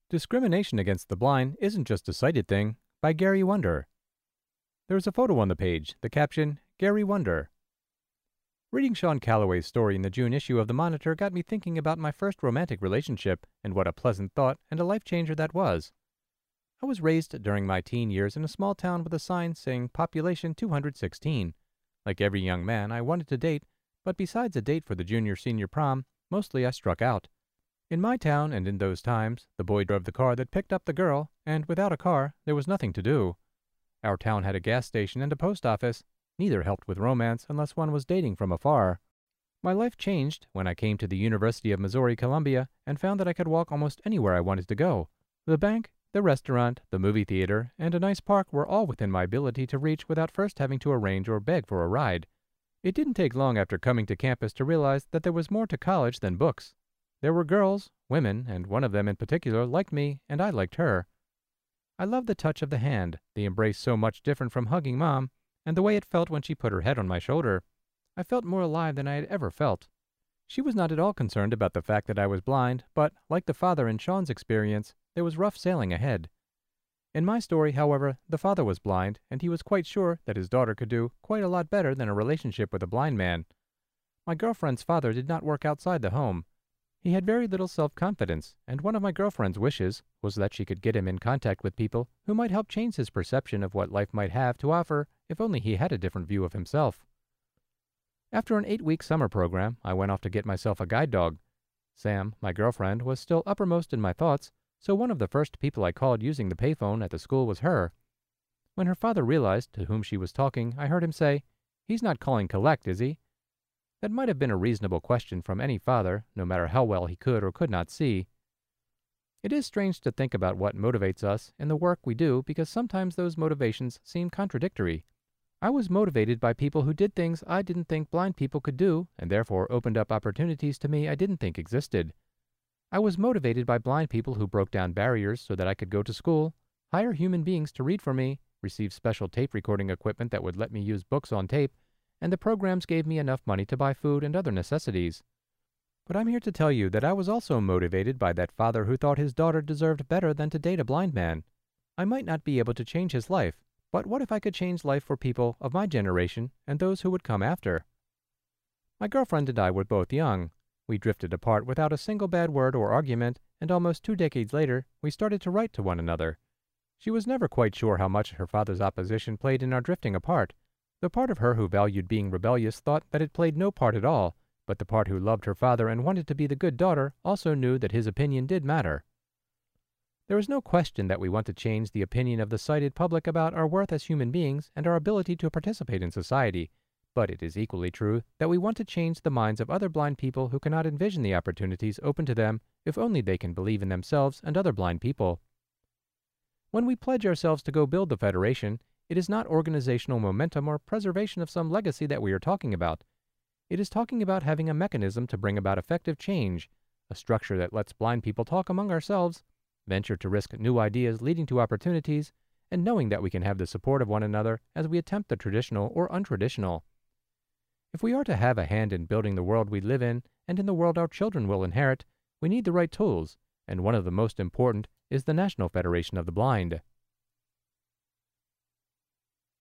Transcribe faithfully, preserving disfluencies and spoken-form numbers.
Discrimination Against the Blind Isn't Just a Sighted Thing by Gary Wonder. There is a photo on the page, the caption, Gary Wonder. Reading Sean Calloway's story in the June issue of the Monitor got me thinking about my first romantic relationship and what a pleasant thought and a life changer that was. I was raised during my teen years in a small town with a sign saying population two hundred sixteen. Like every young man, I wanted to date, but besides a date for the junior-senior prom, mostly I struck out. In my town and in those times, the boy drove the car that picked up the girl, and without a car, there was nothing to do. Our town had a gas station and a post office. Neither helped with romance unless one was dating from afar. My life changed when I came to the University of Missouri-Columbia and found that I could walk almost anywhere I wanted to go. The bank, the restaurant, the movie theater, and a nice park were all within my ability to reach without first having to arrange or beg for a ride. It didn't take long after coming to campus to realize that there was more to college than books. There were girls, women, and one of them in particular liked me, and I liked her. I loved the touch of the hand, the embrace so much different from hugging Mom, and the way it felt when she put her head on my shoulder. I felt more alive than I had ever felt. She was not at all concerned about the fact that I was blind, but, like the father in Sean's experience, there was rough sailing ahead. In my story, however, the father was blind, and he was quite sure that his daughter could do quite a lot better than a relationship with a blind man. My girlfriend's father did not work outside the home. He had very little self-confidence, and one of my girlfriend's wishes was that she could get him in contact with people who might help change his perception of what life might have to offer if only he had a different view of himself. After an eight-week summer program, I went off to get myself a guide dog. Sam, my girlfriend, was still uppermost in my thoughts, so one of the first people I called using the payphone at the school was her. When her father realized to whom she was talking, I heard him say, "He's not calling collect, is he?" That might have been a reasonable question from any father, no matter how well he could or could not see. It is strange to think about what motivates us in the work we do because sometimes those motivations seem contradictory. I was motivated by people who did things I didn't think blind people could do and therefore opened up opportunities to me I didn't think existed. I was motivated by blind people who broke down barriers so that I could go to school, hire human beings to read for me, receive special tape recording equipment that would let me use books on tape, and the programs gave me enough money to buy food and other necessities. But I'm here to tell you that I was also motivated by that father who thought his daughter deserved better than to date a blind man. I might not be able to change his life, but what if I could change life for people of my generation and those who would come after? My girlfriend and I were both young. We drifted apart without a single bad word or argument, and almost two decades later, we started to write to one another. She was never quite sure how much her father's opposition played in our drifting apart. The part of her who valued being rebellious thought that it played no part at all, but the part who loved her father and wanted to be the good daughter also knew that his opinion did matter. There is no question that we want to change the opinion of the sighted public about our worth as human beings and our ability to participate in society, but it is equally true that we want to change the minds of other blind people who cannot envision the opportunities open to them if only they can believe in themselves and other blind people. When we pledge ourselves to go build the Federation, it is not organizational momentum or preservation of some legacy that we are talking about. It is talking about having a mechanism to bring about effective change, a structure that lets blind people talk among ourselves, venture to risk new ideas leading to opportunities, and knowing that we can have the support of one another as we attempt the traditional or untraditional. If we are to have a hand in building the world we live in and in the world our children will inherit, we need the right tools, and one of the most important is the National Federation of the Blind.